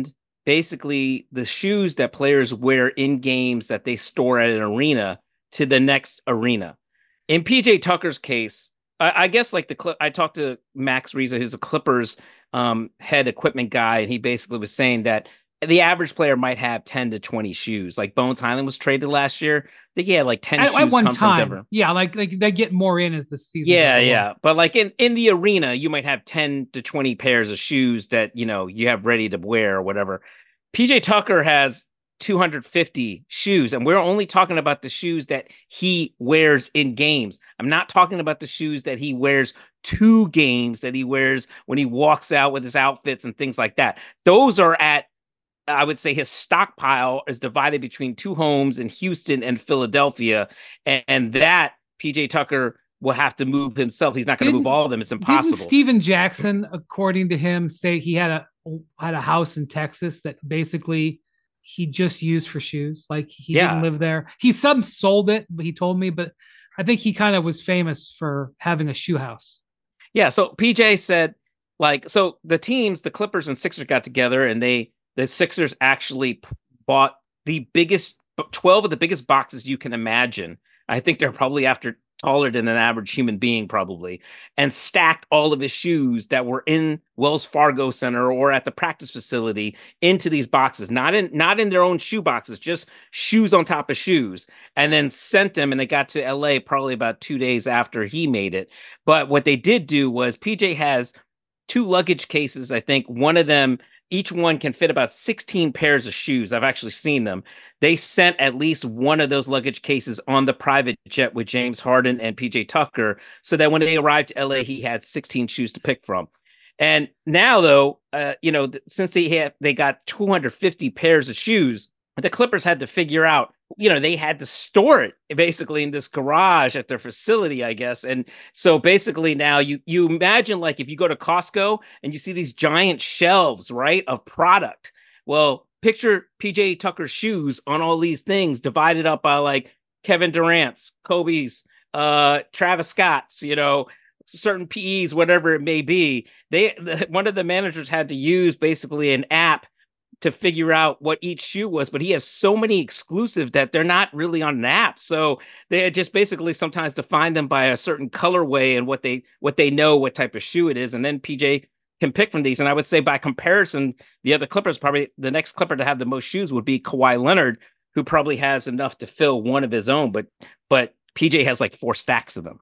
basically the shoes that players wear in games that they store at an arena to the next arena. In P J Tucker's case, I, I guess like the I talked to Max Reza, who's the Clippers um, head equipment guy, and he basically was saying that the average player might have ten to twenty shoes. Like Bones Highland was traded last year. I think he had like ten at, shoes at one come time. from Denver. Yeah, like like they get more in as the season. Yeah, yeah. But like in, in the arena, you might have ten to twenty pairs of shoes that, you know, you have ready to wear or whatever. P J Tucker has two hundred fifty shoes, and we're only talking about the shoes that he wears in games. I'm not talking about the shoes that he wears to games, that he wears when he walks out with his outfits and things like that. Those are at, I would say his stockpile is divided between two homes in Houston and Philadelphia. And, and that P J Tucker will have to move himself. He's not going to move all of them. It's impossible. Didn't Steven Jackson, according to him, say he had a had a house in Texas that basically he just used for shoes? Like he yeah. didn't live there. He sub sold it, but he told me, but I think he kind of was famous for having a shoe house. Yeah. So P J said, like, so the teams, the Clippers and Sixers got together, and they, the Sixers actually bought the biggest, twelve of the biggest boxes you can imagine. I think they're probably after taller than an average human being, probably, and stacked all of his shoes that were in Wells Fargo Center or at the practice facility into these boxes, not in not in their own shoe boxes, just shoes on top of shoes, and then sent them. And they got to L A probably about two days after he made it. But what they did do was P J has two luggage cases. I think one of them, each one can fit about sixteen pairs of shoes. I've actually seen them. They sent at least one of those luggage cases on the private jet with James Harden and P J Tucker, so that when they arrived to L A, he had sixteen shoes to pick from. And now, though, uh, you know, since they had, they got two hundred fifty pairs of shoes, the Clippers had to figure out, you know, they had to store it basically in this garage at their facility, I guess. And so basically now you you imagine, like, if you go to Costco and you see these giant shelves, right, of product. Well, picture P J Tucker's shoes on all these things divided up by like Kevin Durant's, Kobe's, uh, Travis Scott's, you know, certain P Es, whatever it may be. They the, one of the managers had to use basically an app to figure out what each shoe was, but he has so many exclusive that they're not really on an app. So they just basically sometimes define them by a certain colorway and what they what they know what type of shoe it is, and then P J can pick from these. And I would say by comparison, the other Clippers, probably the next Clipper to have the most shoes would be Kawhi Leonard, who probably has enough to fill one of his own, but but P J has like four stacks of them.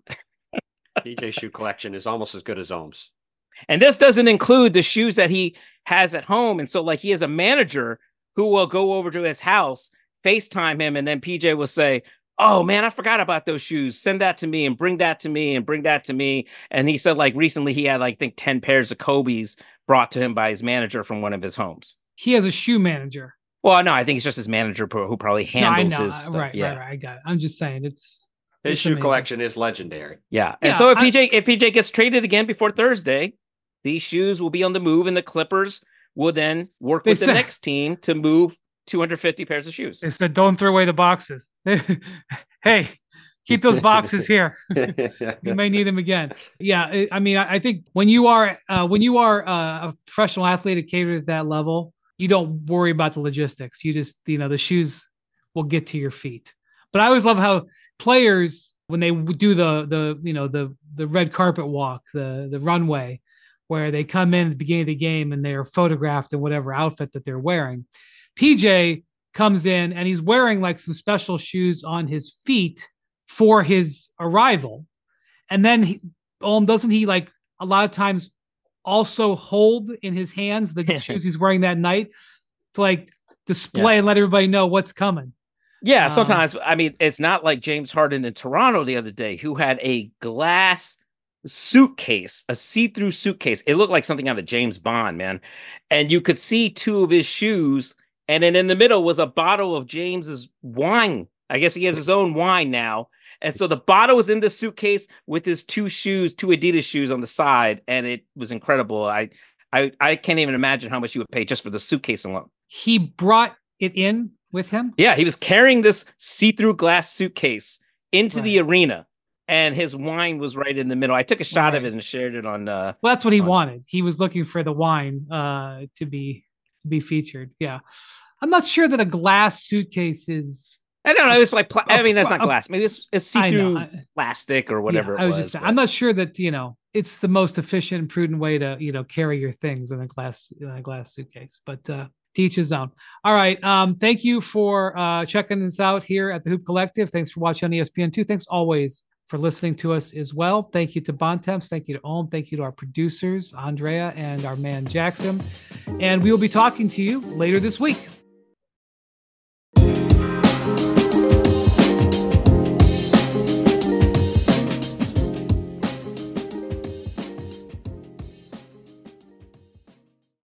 P J shoe collection is almost as good as Ohm's. And this doesn't include the shoes that he has at home. And so, like, he has a manager who will go over to his house, FaceTime him, and then P J will say, "Oh man, I forgot about those shoes. Send that to me and bring that to me and bring that to me." And he said, like, recently he had, like, I think ten pairs of Kobe's brought to him by his manager from one of his homes. He has a shoe manager. Well, no, I think it's just his manager who probably handles no, I know. his stuff. Right, yeah. right, right. I got it. I'm just saying it's his it's shoe amazing. collection is legendary. Yeah. And Yeah, so if I, P J if P J gets traded again before Thursday, these shoes will be on the move, and the Clippers will then work They with said- the next team to move two hundred fifty pairs of shoes. They said, "Don't throw away the boxes." Hey, keep those boxes here. You may need them again. Yeah, I- I mean, I I think when you are uh, when you are uh, a professional athlete at catered at that level, you don't worry about the logistics. You just, you know, the shoes will get to your feet. But I always love how players, when they do the the you know the the red carpet walk, the the runway, where they come in at the beginning of the game and they're photographed in whatever outfit that they're wearing. P J comes in and he's wearing like some special shoes on his feet for his arrival. And then he, um, doesn't he like a lot of times also hold in his hands the shoes he's wearing that night to like display Yeah. and let everybody know what's coming? Yeah, Um, sometimes. I mean, it's not like James Harden in Toronto the other day, who had a glass suitcase, a see-through suitcase. It looked like something out of James Bond, man. And you could see two of his shoes, and then in the middle was a bottle of James's wine. I guess he has his own wine now. And so the bottle was in the suitcase with his two shoes, two Adidas shoes on the side, and it was incredible. I I I can't even imagine how much you would pay just for the suitcase alone. He brought it in with him. Yeah, he was carrying this see-through glass suitcase into the arena, and his wine was right in the middle. I took a shot of Right. it and shared it on. Uh, Well, that's what he on- wanted. He was looking for the wine uh, to be to be featured. Yeah. I'm not sure that a glass suitcase is. I don't know. It's like, pla- I mean, that's not a- glass. Maybe it's, it's I see-through know. I- plastic or whatever. Yeah, it I was was just saying, but- I'm not sure that, you know, it's the most efficient and prudent way to, you know, carry your things in a glass, in a glass suitcase, but uh, to each his own. All right. Um, thank you for uh, checking us out here at the Hoop Collective. Thanks for watching on E S P N two. Thanks always for listening to us as well. Thank you to Bontemps. Thank you to Ohm. Thank you to our producers, Andrea and our man Jackson. And we will be talking to you later this week.